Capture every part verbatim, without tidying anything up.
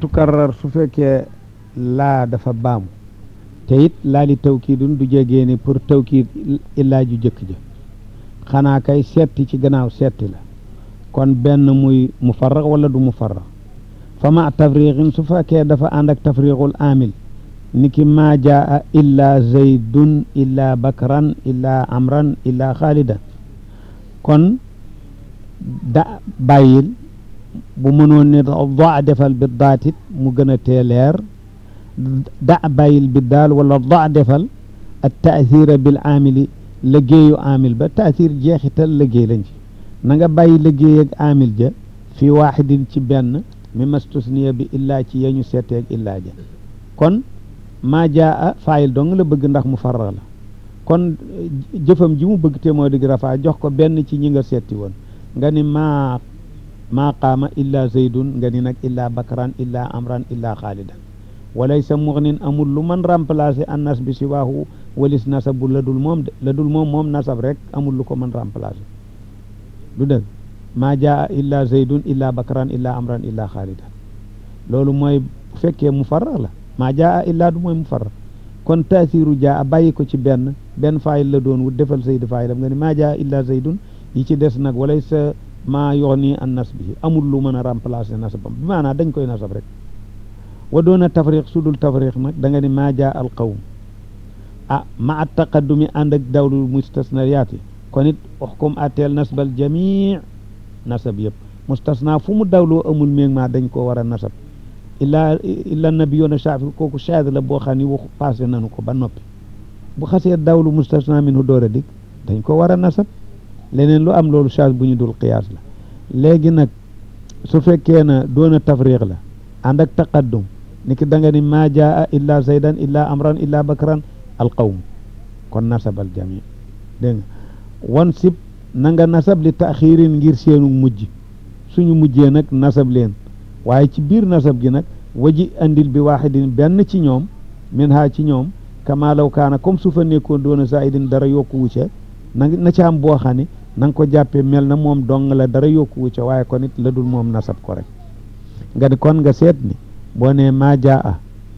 tukarrar su fekkee laa dafa baamu te it laa li tawkiidun du jegee ni pour tawkiid illaa ju jëkk ja xanaa kay setti ci gannaaw setti la kon benn muy mufarrax wala du mufarrax fa ma tafriqin su fekkee dafa ànd ak tafriqul amil niki maa jaa illa zaydun illa bakran illa amran illa xaalidan kon da bàyyil bu mënoon ne da defal bi daatit mu gën a teeleer da bàyyil bi daal wala da defal at taasira bil amili liggéeyu amil ba taasir jeexital liggéey lañ ci na nga bàyyi liggéey ak amil ja fi waaxidin ci benn mi mastusniya bi illaa ci yeñu seeteeg illaa ja kon maa jaa faayil dong la bëgg ndax mu farra la kon jëfam ji mu bëgg te moo digg rafaa jox ko benn ci ñi nga seeti woon nga ni maa maa qaama illa zaydun nga ni nag illa bakran illa amran illa xaalidan walaysa mughnin amul lu man remplacer an nas bi si waahu walis nasabu la dul moom de la dul moom moom nasab rek amul lu ko mën remplacer du dëgg maa jaa illa zaydun illa bakran illa amran illa xaalidan loolu mooy bu fekkee mu farra la maa jaa illa du mooy mu farra kon taasiru jaa bàyyi ko ci benn benn faayil la doon wut defal zayd faayilam nga ni maa jaa illa zaydun yi ci des nag walaysa maa yughni an nas bi amul lu mën a remplacer nasabam bi maanaam dañ koy nasab rek wa doona tafriq sudul tafriq nag da nga ni maa jaa al qawm ah ma taqaddumi ànd ak dawlu mustasnayaati kon it uxkum atteel nasbal jamii nasab yëpp mustasna fu mu dawloo amul méeg maa dañ koo war a nasab illa illa nabi yoona shaafi kooku shaad la boo xam ni waxu passé nanu ko ba noppi bu xasee dawlu mustasna minhu door a dig dañ ko war a nasab leneen lu am loolu shaad bu ñu dul qiyaas la léegi nag su fekkee na doona tafriq la ànd ak taqaddum ni ki da nga ni maa jaa illa zaydan illa amran illa bakran al qawm kon nasabal jami dégg nga wan sib na nga nasab li taxirin ngir seenu mujj suñu mujjee nag nasab leen waaye ci biir nasab gi nag waji andil bi waaxidin benn ci ñoom min ha ci ñoom kama law kaana comme su fa nekkoon doona zaidin dara yokku wucce na na ca am boo xam ne na nga ko jàppee mel na moom dong la dara yokku wucce waaye kon it la dul moom nasab ko rek nga di kon nga seet ni boo nee maa jaa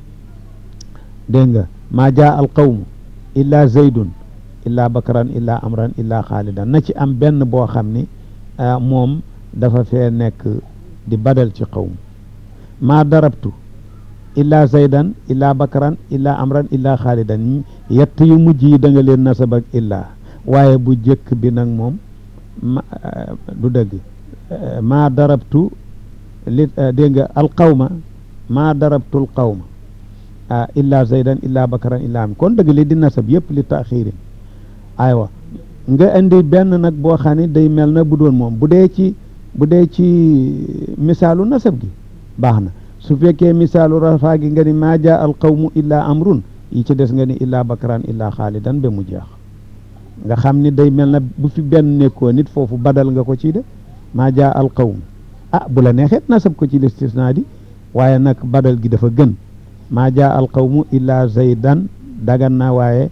dégg nga maa jaa al qawmu illa zaydun illa bakran illa amran illa xaalidan na ci am benn boo xam ni moom dafa fee nekk di badal ci qawm maa darabtu illa zaydan illa bakran illa amran illa xaalidan yett yu mujj yi da nga leen nasab ak illa waaye bu jëkk bi nag moom ma du dëgg maa darabtu li dégg nga al qawma maa darabtu al qawma illa zaydan illa bakran illa am kon dëgg li di nasab yëpp li taxirin aywa nga indi benn nag boo xam ne day mel na bu doon moom bu dee ci bu dee ci misaalu nasab gi baax na su fekkee misaalu rafaa gi nga ni maa jaa al qawmu illa amrun yi ci des nga ni illa bakran illa xaalidan ba mu jeex nga xam ni day mel na bu fi benn nekkoo nit foofu badal nga ko ci de maa jaa al qawmu ah bu la neexeet nasab ko ci listisna di waaye nag badal gi dafa gën maa jaa al qawmu illa zaydan dagan na waaye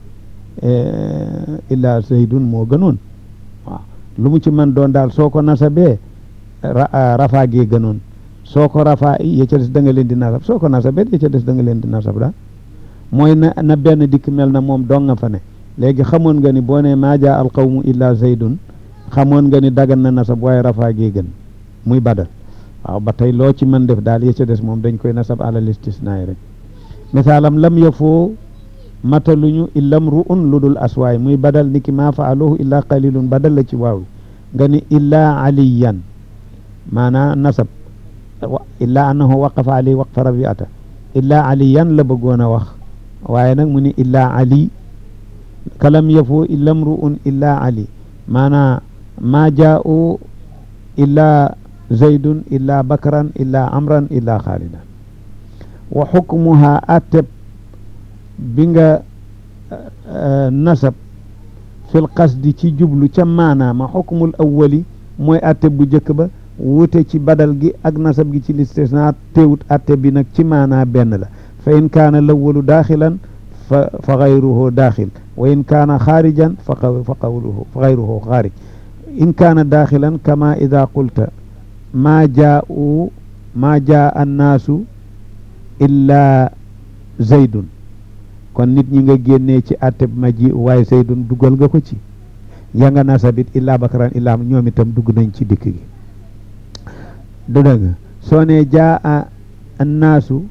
illa zaydun moo gënoon waaw lu mu ci mën doon daal soo ko nasabee rafaa gee gënoon soo ko rafaa yi ya ca des da nga leen di nasab soo ko nasabee ya ca des da nga leen di nasab daal mooy na na benn dikk mel na moom dong nga fa ne léegi xamoon nga ni boo ne maa jaa al qawmu illa zaydun xamoon nga ni dagan na nasab waaye rafaa gee gën muy badal waaw ba tey loo ci mën def daal ya ca des moom dañ koy nasab alal istisnaay rek misaalam lam yafoo mataluñu illam ru'un lu dul aswaay muy badal niki maa faaluhu illa qalilun badal la ci waaw nga ni illa aliyan maanaa nasab illa annahu waqafa ali waqfa rabiata illa aliyan la bëggoon a wax waaye nag mu ni illa ali kalam yafoo illam ru'un illa ali maanaa maa jaa'u illa zaydun illa bakran illa amran illa xaalidan wa xukmuha ateb bi nga nasab fil qasdi ci jublu ca maanaama xukmul awwali mooy atte bu njëkk ba wuute ci badal gi ak nasab gi ci listisna teewut atte bi nag ci maanaa benn la fa in kaana lawwalu daaxilan fa fa gayruhu daaxil wa in kaana xaarijan fa fa qawluhu fa gayruhu xaarij in kaana daaxilan kama ida qulta maa jaa'u maa jaa annaasu illa zaydun kon nit ñi nga génnee ci atteb maji waaye zaydun dugal nga ko ci ya nga nasabit illa bakaran illa ñoom itam dugg nañ ci dikk gi du dëgg soo ne jaa annaasu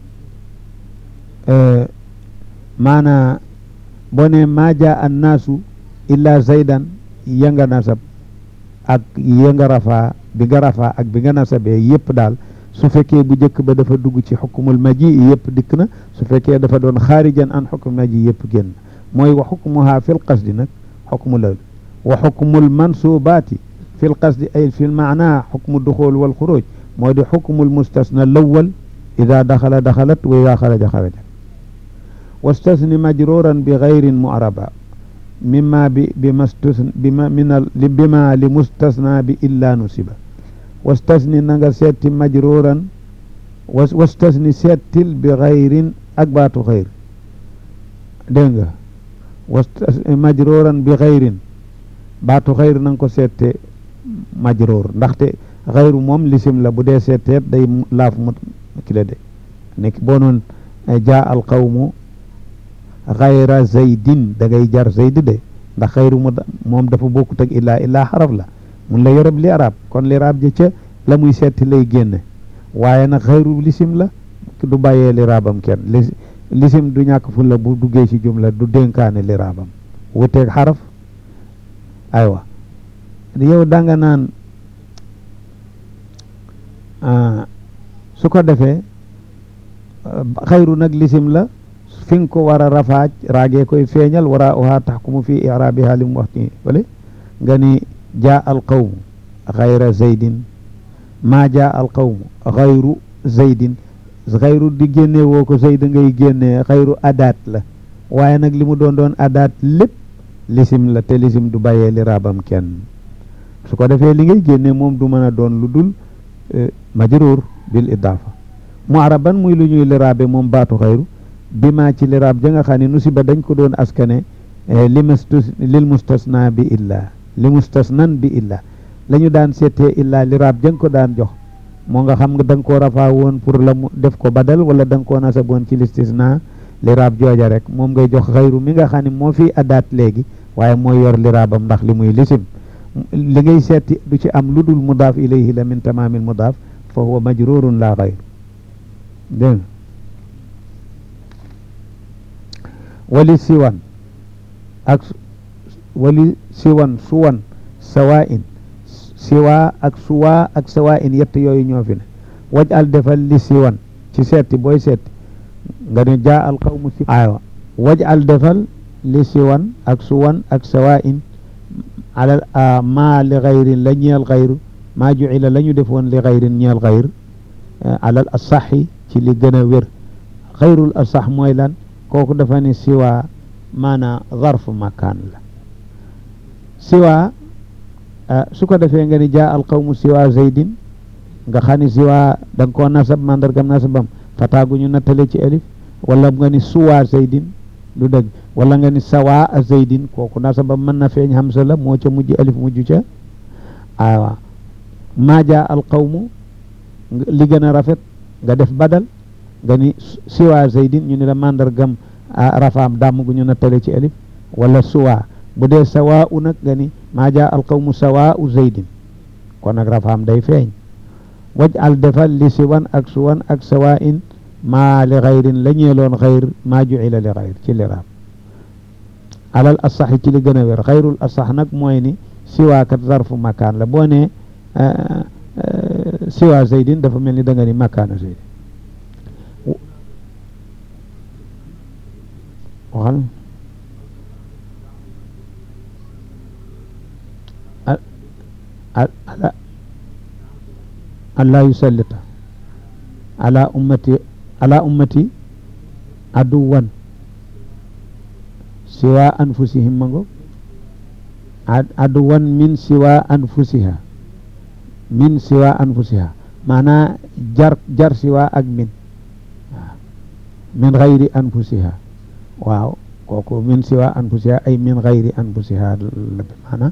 maana boo ne maa jaa annaasu illa zaydan ya nga nasab ak ya nga rafaa bi nga rafaa ak bi nga nasabee yëpp daal su fekkee bu njëkk ba dafa dugg ci xukmul maji yëpp dikk na su fekkee dafa doon xaarijan an xukmul maji yëpp génn mooy wa xukmuha fil qasdi nag xukmu la wa xukmul mansubaati fil qasdi ay fil maana xukmu duxul wal xuruj moo di xukmul mustasna lawal ida daxala daxalat wa ida xaraja xaraja wastasni majruran bi gayrin mu'raba mimma bi bi mastasna bima minal bima li mustasna bi illa nusiba wastasni na nga seeti majruran was wastasni seetil bi gayrin ak baatu xayr dégg nga wastasni majruran bi gayrin baatu xayr na nga ko seete majrur ndaxte xayru moom lisim la bu dee seeteet day laaf mu ki la de nekk boo noon jaa al qawmu xayra zaydin da ngay jar zayd de ndax xayru mu moom dafa bokkut ak illaa illaa xaraf la mun la yoreb li arab kon li arab ja ca la muy seeti lay génne waaye nag xayru lisim la du bàyyee li rabam kenn lisim du ñàkk fu la bu duggee ci jumla du dénkaane li rabam wuteeg xaraf aywa yow danga naan su ko defee xayru nag lisim la fi nga ko war a rafaaj raagee koy feeñal wara uha taxkumu fi irabiha li mu wax ci wala nga ni jaa al qawmu xayra zaydin maa jaa al qawmu xayru zaydin xayru di génne woo ko zayd ngay génne xayru adaat la waaye nag li mu doon doon adaat lépp lisim la te lisim du bàyyee li rabam kenn su ko defee li ngay génne moom du mën a doon lu dul majruur bil idaafa mu araban muy lu ñuy liraabe moom baatu xayru bi maa ci liraab ja nga xam ne nusiba dañ ko doon askane li mustas lil mustasna bi illa li mustasnan bi illa la ñu daan seetee illa liraab ja nga ko daan jox moo nga xam nga da nga koo rafaa woon pour la mu def ko badal wala da nga koo nasab woon ci listisna liraab jooja rek moom ngay jox xayru mi nga xam ne moo fi adaat léegi waaye mooy yor liraabam ndax li muy lisim li ngay seeti du ci am lu dul mudaaf ilayhi la min tamaamil mudaaf fa huwa majrurun la xayr dégg nga wali siwan ak wali siwan suwan sawa in siwa ak suwa ak sawa in yett yooyu ñoo fi ne waj al defal li siwan ci seeti booy seeti nga ne jaa al qawmu si aywa waj al defal li siwan ak suwan ak sawa in alal maa li xayrin la ñeel xayru maa jucila la ñu defoon li xayrin ñeel xayr alal asaxi ci li gën a wér xayrul asax mooy lan kooku dafa ne siwa maana zarf makaan la siwa su ko defee nga ni jaa al qawmu siwa zaydin nga xam ne siwa da nga koo nasab mandargam nasabam fataagu ñu nattale ci alif wala nga ni suwa zaydin lu dëgg wala nga ni sawa a zaydin kooku nasabam mën na feeñ hamsa la moo ca mujj alif mujj ca awa maa jaa al qawmu li gën a rafet nga def badal nga ni siwa zaydin ñu ni la mandargam rafaam dàmm gu ñu nattale ci alif wala suwa bu dee sawa u nag nga ni maa jaa al qawmu sawa u zaydin kon nag rafaam day feeñ waj al defal li siwan ak suwan ak sawa in maa li xayrin la ñeeloon xayr maa jucila li xayr ci liraab alal asaxi ci li gën a wér xayrul asax nag mooy ni siwaakat zarfu makaan la boo ne siwa zaydin dafa mel ni da nga ni makaana zaydin waxal ala allah yusallita ala ummati ala ummati aduwan siwa anfusihim mango aduwan min siwa anfusiha min siwa anfusiha maana jar jar siwa ak min min gayri anfusiha waaw kooku min siwa anfusiha ay min gayri anfusiha la bi maana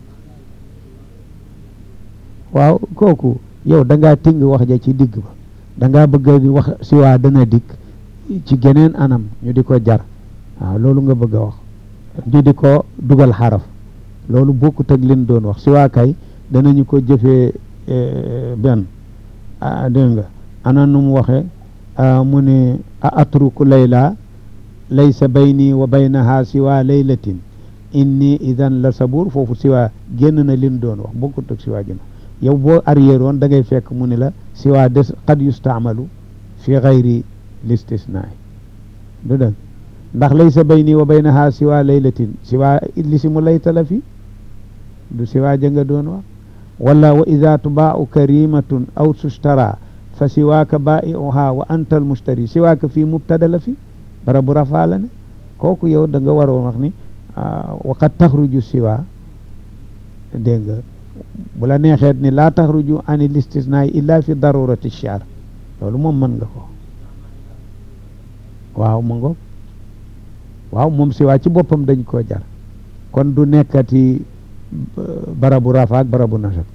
waaw kooku yow da ngaa ting wax ja ci digg ba da ngaa bëgg wax siwaa dana dikk ci geneen anam ñu di ko jar waaw loolu nga bëgg a wax ñu di ko dugal xaraf loolu bokkut ak leen doon wax siwaa kay danañu ko jëfee benn dégg nga ana nu mu waxee mu ne a atruku layla laysa bayni wa baynaha siwa laylatin inni idan la sabuur foofu siwaa génn na leen doon wax bokkut ak siwaa gi yow boo arrière woon da ngay fekk mu ne la siwaa des qad yustaamalu fi gayri listisnaa du dëgg ndax laysa bayni wa baynaha siwa laylatin siwaa lisimu layta la fi du siwaa jënga doon wax wala wa ida tubaau karimatun aw tustara fa siwaaka baa'iuha wa anta al mushtari siwaaka fii mubtada la fi bara bu rafaa la ne kooku yow da nga waroon wax ni wa qad taxruju siwaa dégg nga bu la neexeet ni laa taxruju an il istisnaa illa fi darurati shi'r loolu moom mën nga ko waaw ma ngoog waaw moom siwaa ci boppam dañ koo jar kon du nekkati barabu rafa ak barabu nasab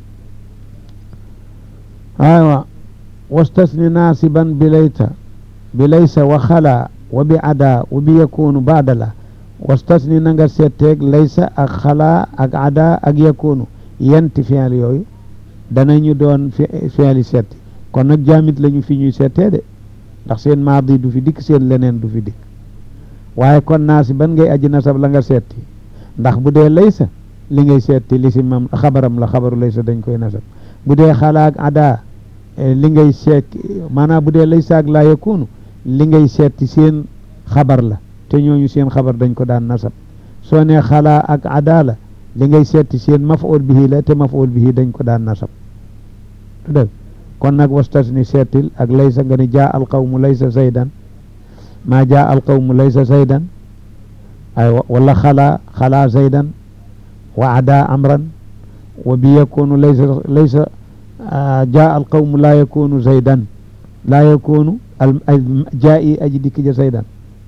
aywa wastasni naasiban bi layta bi laysa wa xala wa bi ada wa bi yakunu baadala wastasni na nga seetteeg laysa ak xala ak ada ak yakunu yenti fi'il yooyu danañu doon fi'il setti kon nag jaamit lañu fi ñuy settee de ndax seen maadi du fi dikk seen leneen du fi dikk waaye kon naasiban ngay aji nasab la nga setti ndax bu dee laysa li ngay seeti li si mam xabaram la xabaru laysa dañ koy nasab bu dee xalaak ada li ngay seet maanaam bu dee laysa ak laa yakunu li ngay seeti seen xabar la te ñooñu seen xabar dañ ko daan nasab soo ne xalaa ak ada la li ngay seeti seen maf'ul bihi la te maf'ul bihi dañ ko daan nasab dëgg kon nag wastasni seetil ak laysa nga ne jaa al qawmu laysa zaydan maa jaa al qawmu laysa zaydan ay wala xalaa xalaa zaydan wa ada amran wa bi yakunu laysa laysa jaa al qawmu laa yakunu zaydan laa yakunu al jaa i aji dikk ja zaydan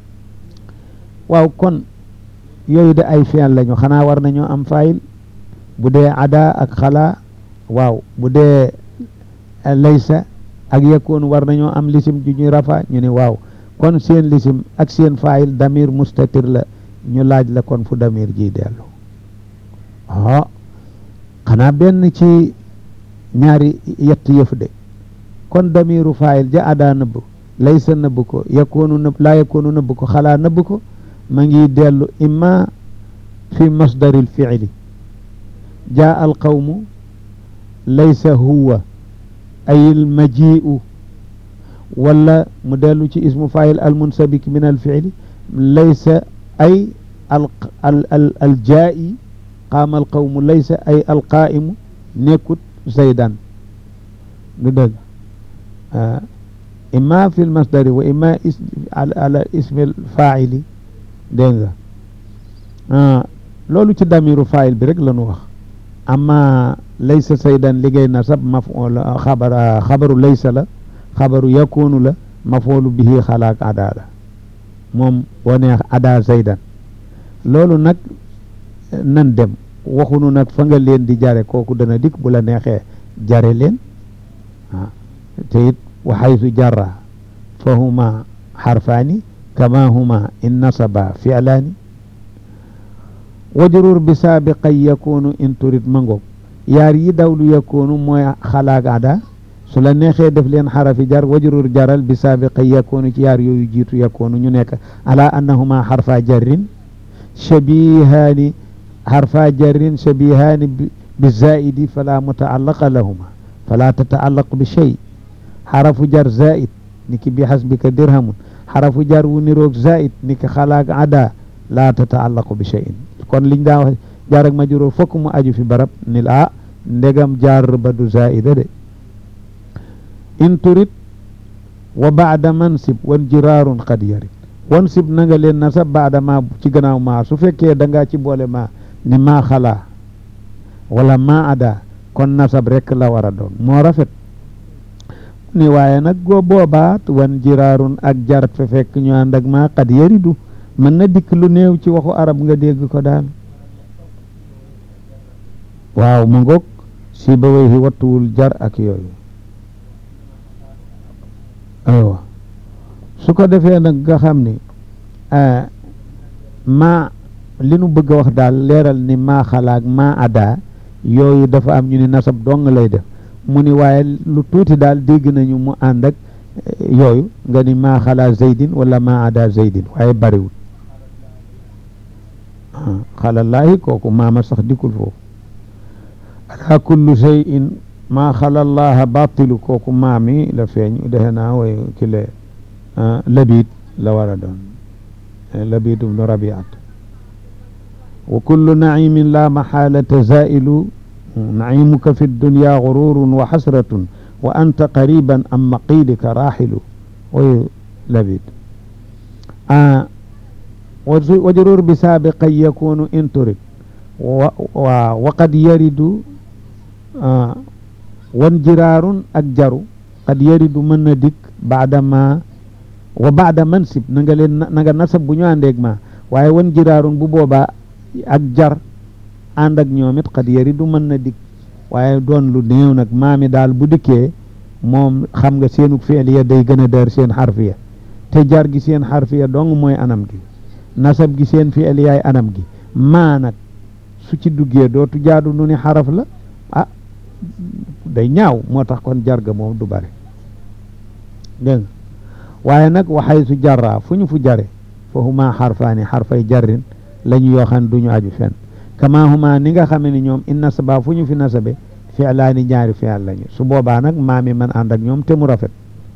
waaw kon yooyu de ay fi'il lañu xanaa war nañoo am fayil bu dee ada ak xalaa waaw bu dee laysa ak yakunu war nañoo am lisim ju ñuy rafa ñu ne waaw kon seen lisim ak seen fayil damir mustatir la ñu laaj la kon fu damir ji dellu ah xanaa benn ci ñaari yett yëf de kon damiru faayil ja ada nëbb laysa nëbb ko yakunu nëbb laa yakunu nëbb ko xalaa nëbb ko ma ngi dellu imma fi masdaril fi'li jaa al qawmu laysa huwa ayil maji'u wala mu dellu ci ismu faayil al munsabik min al fi'li laysa ay al al al jaa'i qaama al qawmu laysa ay al qaa'imu nekkut zaydan du dëgg imma fi l masdari wa imma ala ismi l faa'ili dégg nga loolu ci damiru faa'il bi rek la ñu wax amma laysa zaydan liggéey nasab maf'ul xabar xabaru laysa la xabaru yakunu la maf'ulu bihi xalaak ada la moom boo neex ada zaydan loolu nag nan dem waxunu nag fa nga leen di jare kooku dana dikk bu la neexee jare leen ah te it wa haythu jarra fa huma harfaani kama huma in nasaba fi'laani wajrur bi saabiqan yakunu in turid mangoog yaar yi dawlu yakunu mooy xalaak ada su la neexee def leen xarafi jar wajrur jaral bi saabiqan yakunu ci yaar yooyu jiitu yakunu ñu nekk ala annahuma harfa jarrin shabihaani harfa jarrin shabihaani bi zaidi fala mutaallaqa lahuma fala tataallaq bi shay xarafu jar zaid niki bi hasbika dirhamun xarafu jar wu niroog zaid niki xalaak ada la tataallaqu bi shayin kon liñ daa wax jaar ak majruur fokk mu aju fi barab nil a ndegam jaar ba du zaida de in turid wa baada mansib wan jiraarun qad yarid wansib na nga leen nasab baada ma ci gannaaw ma su fekkee da ngaa ci boole ma ni maa xalaa wala maa ada kon nasab rek la war a doon moo rafet ni waaye nag goo boobaat wan jiraarun ak jar fe fekk ñu ànd ak maa qad yaridu mën na dikk lu néew ci waxu arab nga dégg ko daal waaw ma ngoog si ba wéy wattuwul jar ak yooyu aywa su ko defee nag nga xam ni maa li nu bëgg a wax daal leeral ni maa xalaak maa ada yooyu dafa am ñu ni nasab dong lay def mu ni waaye lu tuuti daal dégg nañu mu ànd ak yooyu nga ni maa xalaa zaydin wala maa ada zaydin waaye bariwul xalallaahi kooku maama sax dikkul foofu ala kullu shay'in maa xalallaha batilu kooku maami la feeñ defe naa way ki le labid la war a doon labid ibnu rabiat wa kullu naimin la maxaalata zailu naimuka fi dunya gururun wa xasratun wa anta qariban am maqidika raxilu way labid wajurur bi saabiqan yakunu in turid wa wa qad yaridu wan jiraarun ak jaru qad yaridu mën na dikk baadama wa baada mansib na nga leen na nga nasab bu ñu àndeeg ma waaye wan jiraarun bu boobaa ak jar ànd ak ñoom it qad yaridu mën na dikk waaye doon lu néew nag maami daal bu dikkee moom xam nga seenu fi'liya day gën a der seen xarfiya te jar gi seen xarfiya dong mooy anam gi nasab gi seen fi'liyaay anam gi maa nag su ci duggee dootu jaadu nu ni xaraf la ah day ñaaw moo tax kon jarga moom du bari dégg nga waaye nag waxay su jarraa fu ñu fu jare fa huma xarfaani xarfay jarrin la ñu yoo xam ne du ñu aju fenn kama huma ni nga xame ni ñoom in nasaba fu ñu fi nasabe fi'laani ñaari fi'l lañu su boobaa nag maami man ànd ak ñoom te mu rafet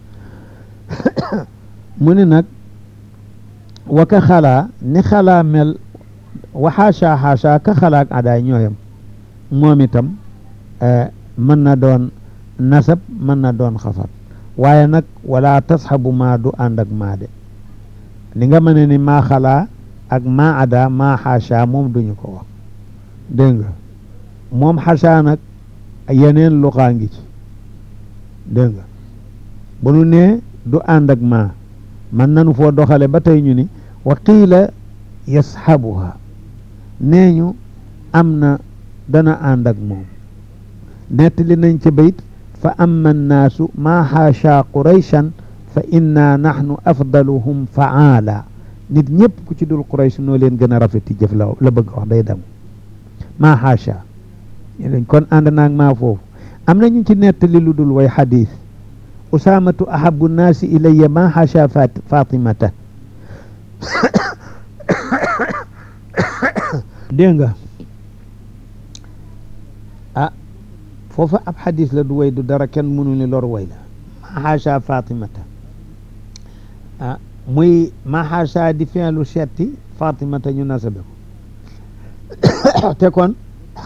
mu ni nag wa ka xalaa ni xalaa mel wa xaasha xaasha ka xalaak adaay ñooyam moom itam mën na doon nasab mën na doon xafat waaye nag wala tasxabu maa du ànd ak maa de ni nga mën ni maa xalaa ak maa ada maa xaasha moom duñu ko wax dégg nga moom xaasha nag yeneen luxaa ngi ci dégg nga bu nu nee du ànd ak maa man nanu foo doxale ba tey ñu ni wa qiila yasxabuha nee ñu am na dana ànd ak moom nettali nañ ci bayt fa amma annaasu maa xaasha qurayshan fa inna nahnu afdaluhum faala nit ñëpp ku ci dul quraysh noo leen gën a rafeti jëf la la bëgg wax day dem maa xaasha kon ànd naag maa foofu am na ñu ci nettali lu dul way xadiis usaamatu ahabu nnaasi ilayya maa xaasha fatimata dégg nga ah foofa ab xadis la du way du dara kenn mënu ni lor way la maa xaasha fatimata ah muy maa xaasha di fi'lu setti fatimata ñu nasabe ko te kon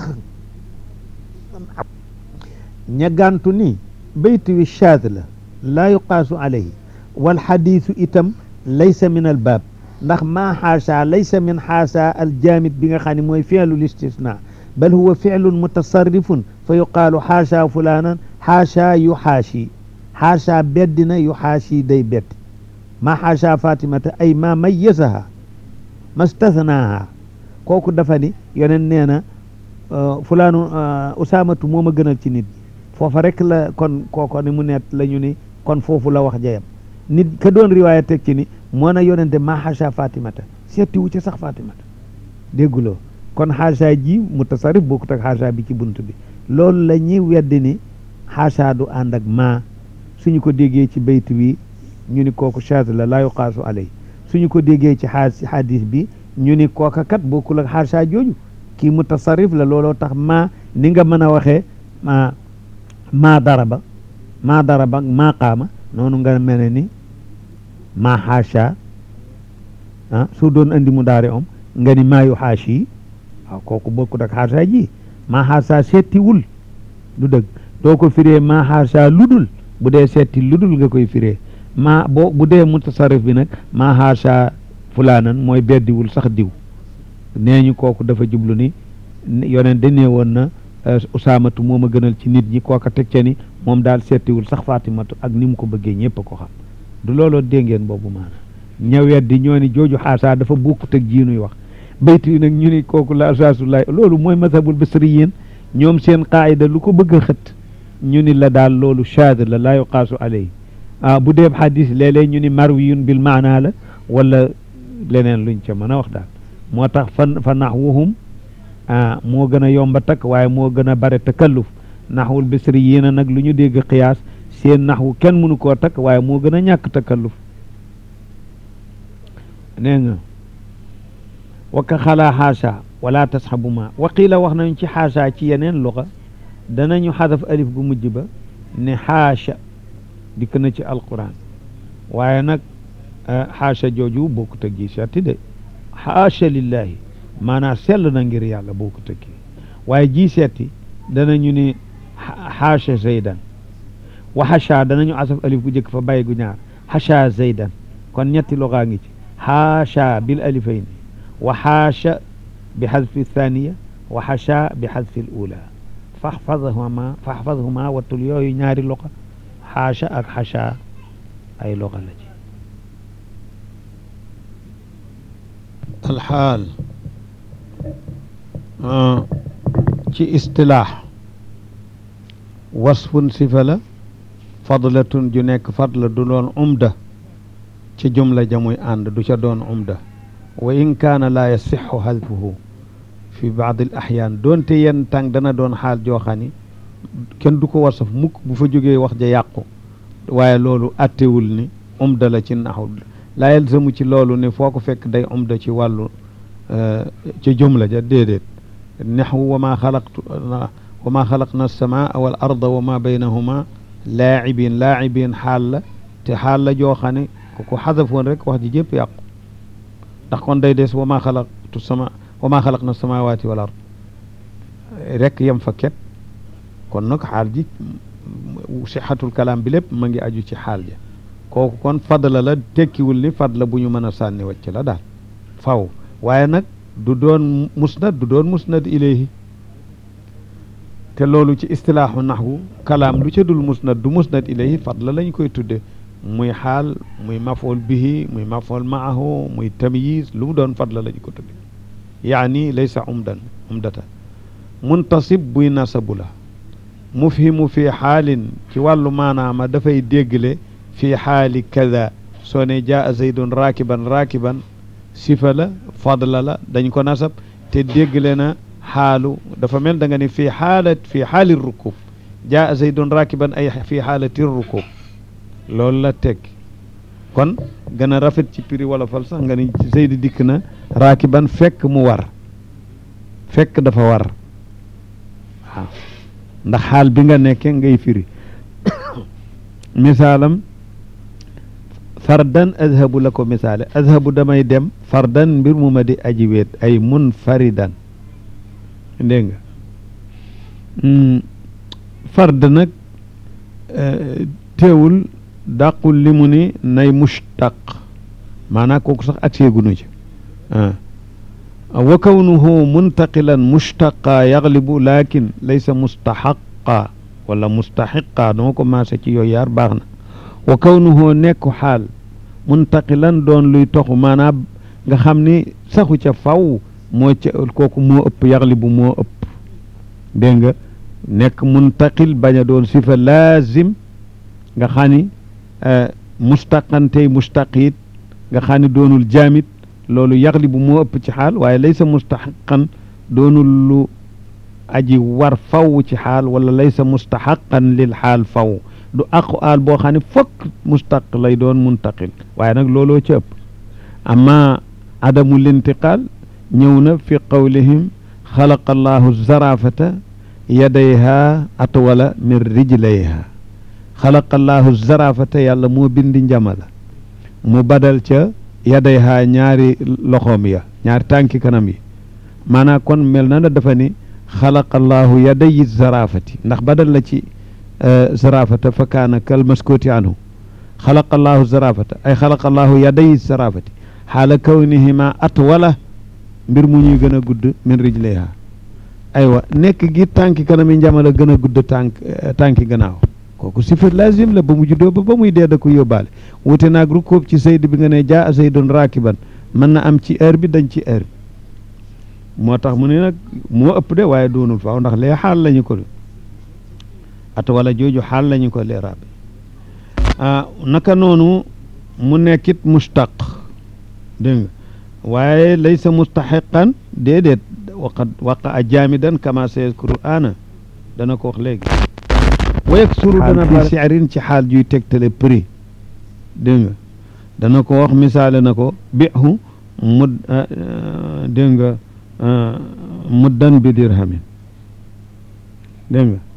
ñagantu ni bayt wi shaad la laa yuqaasu alayhi wal xadisu itam laysa min al baab ndax maa xaasha laysa min xaasa al jaamid bi nga xam ne mooy fi'lu listisna bal huwa fi'lun mutasarrifun fa yuqaalu xaasha fulaanan xaasha yu xaashi xaasha beddina yu xaashi day bedd maa xaasha fatimata ay maa mayyasaha mastathnaaha kooku dafa ni yoneen nee na fulaanu usaamatu moo ma gënal ci nit ñi foofa rek la kon kooko ni mu net la ñu ni kon foofu la wax jayam nit ka doon riwaaya teg ci ni moo na yonente maa xaasha fatimata seeti wu ci sax fatimata dégguloo kon xaasha ji mutasarrif bokkut ak xaasha bi ci bunt bi loolu la ñuy weddi ni xaasha du ànd ak maa suñu ko déggee ci bayt wi ñu ni kooku shaaz la laa yuqaasu alay suñu ko déggee ci xadis bi ñu ni kooka kat bokkul ak xaasha jooju kii mutasarrif la looloo tax maa ni nga mën a waxee ma maa daraba maa daraba maa qaama noonu nga mel ne ni maa xaasha ah su doon andi mu daari om nga ni maa yu xaashi waaw kooku bokkut ak xaasha ji maa xaasha settiwul du dëgg doo ko firee maa xaasha ludul bu dee setti ludul nga koy firee maa boo bu dee mutasarrif bi nag maa xaasha fulaanan mooy beddiwul sax diw nee ñu kooku dafa jublu ni yoneen de nee woon na usaamatu moom a gënal ci nit ñi kooka teg ca ni moom daal settiwul sax fatimatu ak ni mu ko bëggee ñëpp a ko xam du looloo dégg ngeen boobu maanaam ñëwet di ñoo ni jooju xaasa dafa bokkut ak ji nuy wax bayt yi nag ñu ni kooku la asaasullah loolu mooy mazhabul basriyin ñoom seen qaayida lu ko bëgg a xët ñu ni la daal loolu shaad la laa yuqaasu alayhi ah bu dee xadis léeg-léeg ñu ni marwiyun bil maana la wala leneen luñ ca mën a wax daal moo tax fa fa naxwuhum ah moo gën a yomba takk waaye moo gën a bare takalluf naxwul bisri yéen a nag lu ñu dégg qiyaas seen naxwu kenn mënu koo takk waaye moo gën a ñàkk takalluf nee nga wakka xalaa xaasa wala tasxabu ma waqiila wax nañu ci xaasa ci yeneen luxa danañu xadaf alif gu mujj ba ne xaasha dikk na ci alquran waaye nag xaasha jooju bokkut ak ji setti de xaasha lillahi maanaam sell na ngir yàlla bokkut ak waaye ji setti danañu ni xaasha zaydan wa xasha danañu asaf alif gu jëkk fa bàyyi gu ñaar xasha zaydan kon ñetti luxaa ngi ci xaasha bil alifayni wa xaasha bi xadfi thaniya wa xasha bi xadfi l ula faxfadhuma faxfadhuma wattul yooyu ñaari luxa xaasha ak xasha ay luxa la ci alxaal ci istilaax wasfun sifa la fadlatun ju nekk fadla du doon umda ci jumla jamuy ànd du ca doon umda wa in kaana laa yasixu xadfuhu fi baad al axyaan doonte yenn tàng dana doon xaal joo xam ni kenn du ko wasaf mukk bu fa jógee wax ja yàqu waaye loolu attewul ni umda la ci naxu laa yalzamu ci loolu ne foo ko fekk day umda ci wàllu ci jumla ja déedéet naxwu wa maa xalaqtu wa maa xalaqna alsamaa wal arda wa maa baynahuma laacibin laacibin xaal la te xaal la joo xam ne ku ko xadafoon rek wax ji jëpp yàqu ndax kon day des wa maa xalaqtu sama wa maa xalaqna alsamawati wal ard rek yem fa ket kon nag xaal ji sixatul kalaam bi lépp ma ngi aju ci xaal ja kooku kon fadla la tekkiwul ni fadla bu ñu mën a sànni wàcc la daal faw waaye nag du doon musnad du doon musnad ilayhi te loolu ci istilaaxu naxwu kalaam lu ca dul musnad du musnad ilayhi fadla lañ koy tudde muy xaal muy mafool bihi muy mafool maahu muy tamyiz lu mu doon fadla lañ ko tudde yaani laysa umdan umdata muntasib buy nasabu la mufhimu fi xaalin ci wàllu maanaama dafay déggle fi xaali kada soo ne jaa zaydun raakiban raakiban sifa la fadla la dañ ko nasab te déggle na xaalu dafa mel da nga ne fii xaalat fii xaali rukub jaa zaydun raakiban ay fii xaalati rukub loolu la teg kon gën a rafet ci prix wala fal sax nga ni zayd dikk na raakiban fekk mu war fekk dafa war waaw ndax xaal bi nga nekke ngay firi misaalam fardan azhabu la ko misaale azhabu damay dem fardan mbir mu ma di aji weet ay munfaridan dégg nga fard nag teewul dàqul li mu ni nay mushtaq maanaam kooku sax ak seegunu ci wa kawnuhu muntaqilan mushtaqa yaglibu lakin laysa mustahaqa wala mustahiqa dama ko maase ci yooyu yaar baax na wa kawnuhu nekku xaal muntaqilan doon luy toxu maanaam nga xam ni saxu ca faw moo ca kooku moo ëpp yaglibu moo ëpp dégg nga nekk muntaqil bañ a doon sifa laazim nga xam ni mustaqan tey mustaqit nga xam ni doonul jaamit loolu yaglibu moo ëpp ci xaal waaye laysa mustaxaqan doonul lu aji war faw ci xaal wala laysa mustaxaqan lil xaal faw du aqu aal boo xam ne fokk mustaq lay doon muntaqil waaye nag looloo ci ëpp amma adamu lintiqaal ñëw na fi qawlihim xalaqa allahu zarafata yadayha atwala min rijlayha xalaqa allahu zarafata yàlla moo bindi njamala mu badal ca yadayha ñaari loxoom ya ñaari tànki kanam yi maanaam kon mel na na dafa ni xalaqa allahu yadayi zarafati ndax badal la ci zarafata fa kaana kal maskooti anhu xalaqa allahu zarafata ay xalaqa allahu yadayi zarafati xaala kawnihima atwala mbir mu ñuy gën a gudd min rijlayha aywa nekk gi tànki kanam yi njamala gën a gudd tànk tànki gannaaw kooku sifat lazim la ba mu juddoo ba ba muy dee da ko yóbbaale wute naag rukoob ci sayd bi nga ne jaa zaydun raakiban mën na am ci heure bi dañ ci heure bi moo tax mu ne nag moo ëpp de waaye doonul faaw ndax lee xaal lañu ko at wala jooju xaal lañu ko leeraab ah naka noonu mu nekkit mustaq dégg nga waaye laysa mustaxiqan déedéet waqad waqa a jaamidan kama sayazkuru ana dana ko wax léegi wa yaksuru dana bi sirin ci xaal juy tegtale prix dégg nga dana ko wax misaale na ko bihu mud dégg nga muddan bi dirhamin dégg nga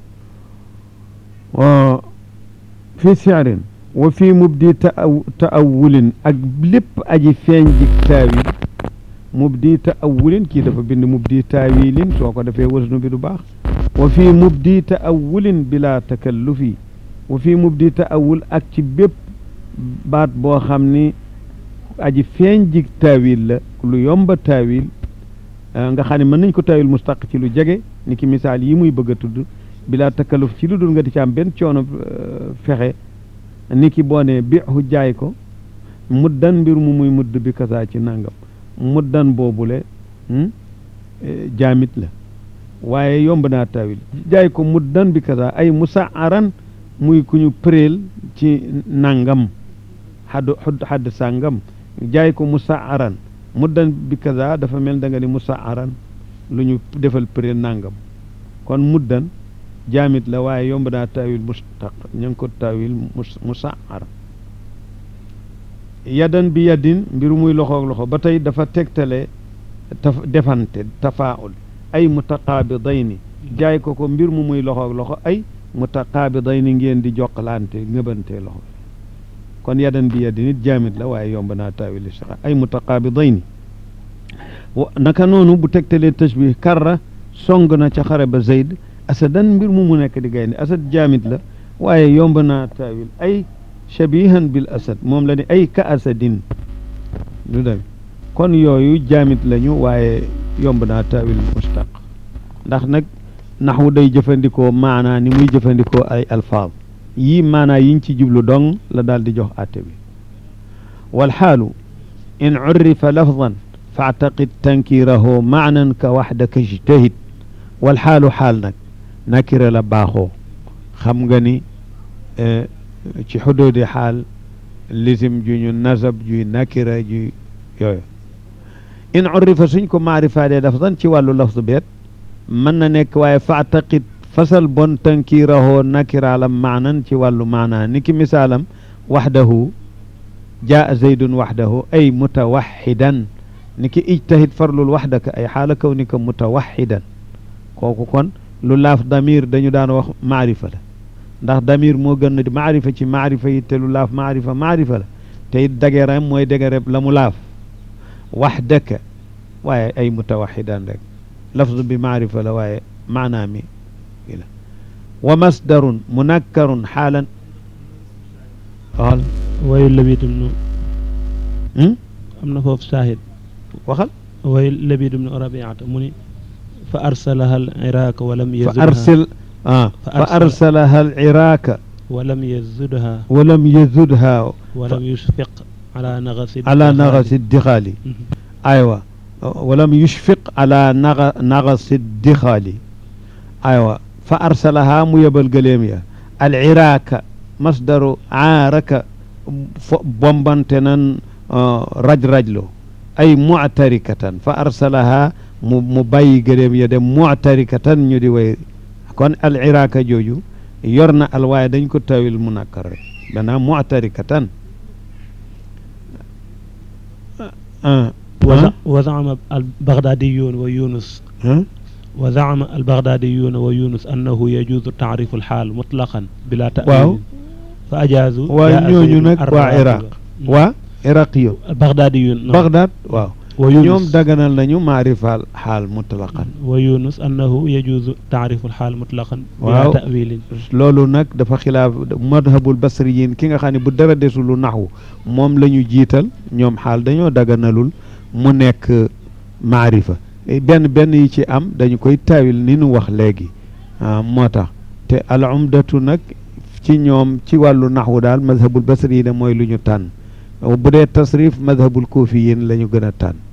wa fi sirin wa fi mubdi taawulin ak lépp aji feeñ ji taawil mubdi taawulin kii dafa bind mubdi taawilin soo ko defee wasnu bi du baax wa fi mubdi taawulin bila takallufi wa fi mubdi taawul ak ci bépp baat boo xam ni aji feeñ ji taawil la lu yomba taawil nga xam ne mën nañ ko taawil mustaq ci lu jege ni ki misaal yi muy bëgg a tudd bila takalluf ci lu dul nga di ci am benn coono fexe ni ki boo ne bihu jaay ko muddan mbir mu muy mudd bi kasaa ci nangam muddan boobule jaamit la waaye yomb naa taawil jaay ko muddan bi kasaa ay musaaran muy ku ñu préel ci nangam xaddu xadd sàngam jaay ko musaaran muddan bi kasaa dafa mel da nga ni musaaran lu ñu defal préel nangam kon muddan jaamit la waaye yomb naa taawil mustaq ña ngi ko taawil musaar yadan bi yadin mbiru muy loxoog loxo ba tey dafa tegtale taf defante tafaul ay mutaqaabidayni jaay ko ko mbir mu muy loxoog loxo ay mutaqaabidayni ngeen di jokkalante ngëbante loxo kon yadan bi yadin it jaamit la waaye yomb naa taawil sax ay mutaqaabidayni naka noonu bu tegtalee tashbih karra song na ca xare ba Zayd asadan mbir mu mu nekk di gaynde asad jaamit la waaye yomb naa taawil ay shabihan bil asad moom la ni ay ka asadin du dem kon yooyu jaamit lañu waaye yomb naa taawil mustaq ndax nag naxwu day jëfandikoo maanaa ni muy jëfandikoo ay alfaaz yii maanaa yiñ ci jublu dong la daal di jox àtte bi wal xaalu in urrifa lafdan faataqid tankirahu maanan ka waxdaka ijtahid wal xaalu xaal nag nakira la baaxoo xam nga ni ci xudoodi xaal lisim ju ñu nasab juy nakira ju yooyu in urrifa suñ ko maarifaadee lafdan ci wàllu lafdu beet mën na nekk waaye faataqid fasal bon tankirahoo nakiraalam maanan ci wàllu maanaa ni ki misaalam waxdahu jaa zaydun waxdahu ay mutawaxidan ni ki ijtahid farlul waxdaka ay xaala kaw ni ka mutawaxidan kooku kon lu laaf damir dañu daan wax maarifa la ndax damir moo gën a maarifa ci maarifa yi te lu laaf maarifa maarifa la te it dageram mooy dagereb la mu laaf waxdaka waaye ay mutawaxidan rek lafzu bi maarifa la waaye maanaa mi i la wa masdarun munakkarun xaalan waxal wayu labidum nu am na foofu saahid waxal wayu labidum nu rabiata mu ni fa arsalaha al iraq walam yazudha fa arsal ah fa arsalaha al iraq walam yazudha walam yazudha walam yushfiq ala naghasi ala naghasi dixaali aywa walam yushfiq ala naga naghasi dixaali aywa fa arsalaha mu yebal gëleem ya al iraq masdaru aaraka bombante nan raj-rajlo ay mu'tarikatan fa arsalaha mu mu bàyyi gëléem ya dem mu'tarikatan ñu di way kon al iraka jooju yor na al waaye dañ ko tawil munakkar rek dana mu'tarikatan wa za'ama al baghdadiyun wa yunus wa za'ama al baghdadiyun wa yunus annahu yajuzu ta'rifu al haal mutlaqan bila ta'wil waaw fa ajaazu waa ñooñu nag waa iraq waa iraq yo al baghdadiyun baghdad waaw wa yunus ñoom daganal nañu maarifaal xaal mutlaqan wa yunus annahu yajuzu taarifu xaal mutlaqan waaw bila ta'wilin loolu nag dafa xilaaf madhabul basriyin ki nga xam ne bu dara desul lu naxwu moom la ñu jiital ñoom xaal dañoo daganalul mu nekk maarifa benn benn yi ci am dañu koy taawil ni nu wax léegi moo tax te al umdatu nag ci ñoom ci wàllu naxwu daal madhabul basriyin mooy lu ñu tànn bu dee tasrif madhabul kuufiyin la ñu gën a tànn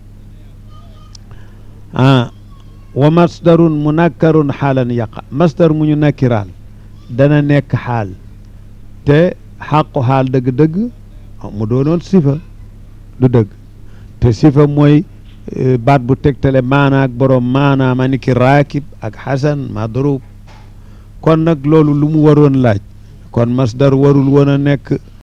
ah wa masdarun munakkarun xaalan yaqa masdar mu ñu nakkiraal dana nekk xaal te xàqu xaal dëgg-dëgg mu doonoon sifa du dëgg te sifa mooy baat bu tegtale maana ak borom maana ma ni ki raakib ak xasan madrub kon nag loolu lu mu waroon laaj kon masdar warul woon a nekk